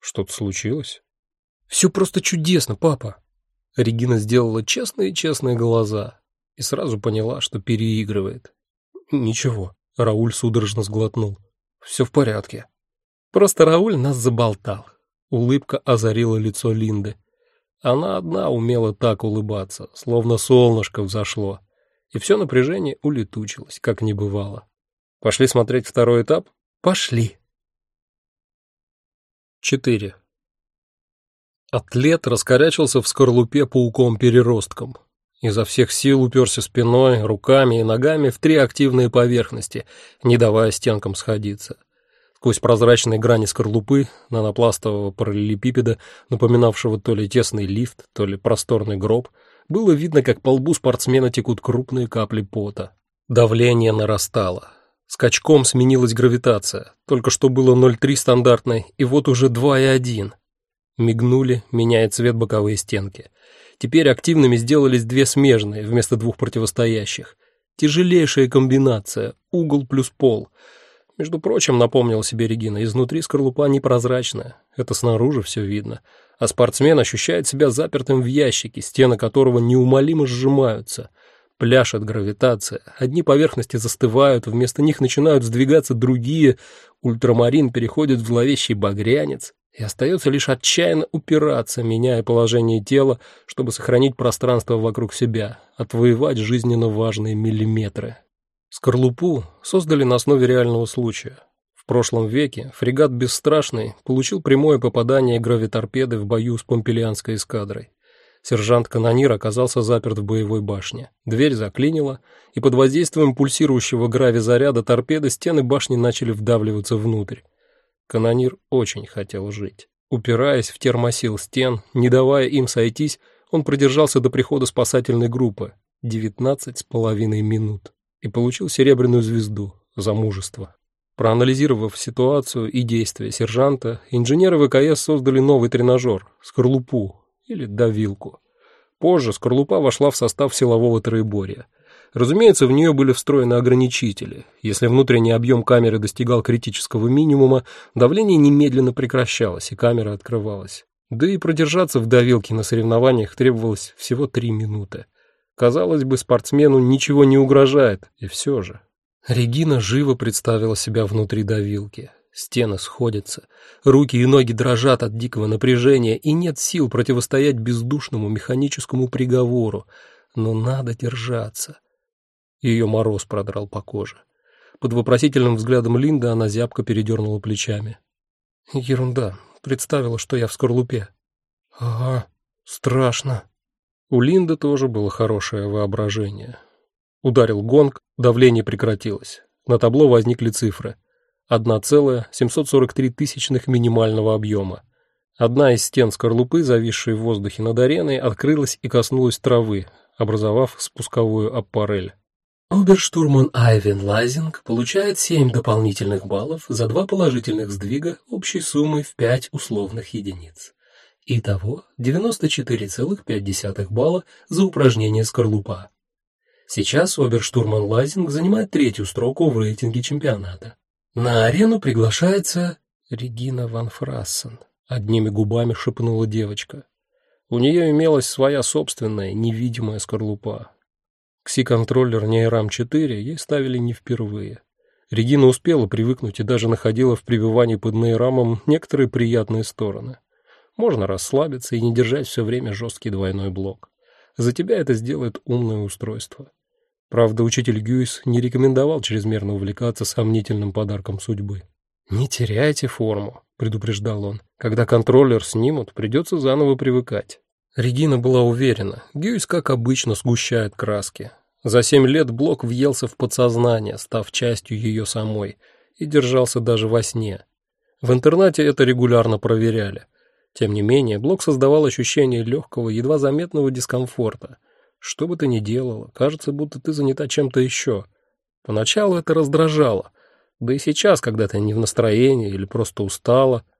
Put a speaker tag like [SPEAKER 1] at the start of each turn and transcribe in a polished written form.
[SPEAKER 1] Что-то случилось? Все просто чудесно, папа. Регина сделала честные глаза и сразу поняла, что переигрывает. Ничего, Рауль судорожно сглотнул. Все в порядке. Просто Рауль нас заболтал. Улыбка озарила лицо Линды. Она одна умела так улыбаться, словно солнышко взошло, и все напряжение улетучилось, как не бывало. Пошли смотреть второй этап? Пошли. 4. Атлет раскорячился в скорлупе пауком-переростком. Изо всех сил уперся спиной, руками и ногами в 3 активные поверхности, не давая стенкам сходиться. Сквозь прозрачные грани скорлупы нанопластового параллелепипеда, напоминавшего то ли тесный лифт, то ли просторный гроб, было видно, как по лбу спортсмена текут крупные капли пота. Давление нарастало. Скачком сменилась гравитация. Только что было 0,3 стандартной, и вот уже 2,1. Мигнули, меняя цвет боковые стенки. Теперь активными сделались 2 смежные вместо 2 противостоящих. Тяжелейшая комбинация, угол плюс пол. Между прочим, напомнила себе Регина, изнутри скорлупа непрозрачная, это снаружи все видно, а спортсмен ощущает себя запертым в ящике, стены которого неумолимо сжимаются. Пляшет гравитация, одни поверхности застывают, вместо них начинают сдвигаться другие, ультрамарин переходит в зловещий багрянец, и остается лишь отчаянно упираться, меняя положение тела, чтобы сохранить пространство вокруг себя, отвоевать жизненно важные миллиметры. Скорлупу создали на основе реального случая. В прошлом веке фрегат «Бесстрашный» получил прямое попадание гравиторпеды в бою с Помпейлианской эскадрой. Сержант-канонир оказался заперт в боевой башне. Дверь заклинила, и под воздействием пульсирующего гравизаряда торпеды стены башни начали вдавливаться внутрь. Канонир очень хотел жить. Упираясь в термосил стен, не давая им сойтись, он продержался до прихода спасательной группы 19,5 минут и получил серебряную звезду за мужество. Проанализировав ситуацию и действия сержанта, инженеры ВКС создали новый тренажер – скорлупу или давилку. Позже скорлупа вошла в состав силового троеборья. Разумеется, в нее были встроены ограничители. Если внутренний объем камеры достигал критического минимума, давление немедленно прекращалось, и камера открывалась. Да и продержаться в давилке на соревнованиях требовалось всего 3 минуты. Казалось бы, спортсмену ничего не угрожает, и все же. Регина живо представила себя внутри давилки. Стены сходятся, руки и ноги дрожат от дикого напряжения, и нет сил противостоять бездушному механическому приговору. Но надо держаться. Ее мороз продрал по коже. Под вопросительным взглядом Линды она зябко передернула плечами. Ерунда, представила, что я в скорлупе. Ага, страшно. У Линды тоже было хорошее воображение. Ударил гонг, давление прекратилось. На табло возникли цифры. 1,743 минимального объема. Одна из стен скорлупы, зависшей в воздухе над ареной, открылась и коснулась травы, образовав спусковую аппарель. Оберштурман Айвен Лайзинг получает 7 дополнительных баллов за 2 положительных сдвига общей суммой в 5 условных единиц. Итого 94,5 балла за упражнение «Скорлупа». Сейчас оберштурман Лайзинг занимает 3-ю строку в рейтинге чемпионата. На арену приглашается Регина ван Фрассен, одними губами шепнула девочка. У нее имелась своя собственная невидимая скорлупа. Кси-контроллер Нейрам-4 ей ставили не впервые. Регина успела привыкнуть и даже находила в пребывании под Нейрамом некоторые приятные стороны. Можно расслабиться и не держать все время жесткий двойной блок. За тебя это сделает умное устройство. Правда, учитель Гюйс не рекомендовал чрезмерно увлекаться сомнительным подарком судьбы. «Не теряйте форму», — предупреждал он. «Когда контроллер снимут, придется заново привыкать». Регина была уверена, Гюйс, как обычно, сгущает краски. За 7 лет блок въелся в подсознание, став частью ее самой, и держался даже во сне. В интернате это регулярно проверяли. Тем не менее, блок создавал ощущение легкого, едва заметного дискомфорта. Что бы ты ни делала, кажется, будто ты занята чем-то еще. Поначалу это раздражало. Да и сейчас, когда ты не в настроении или просто устала,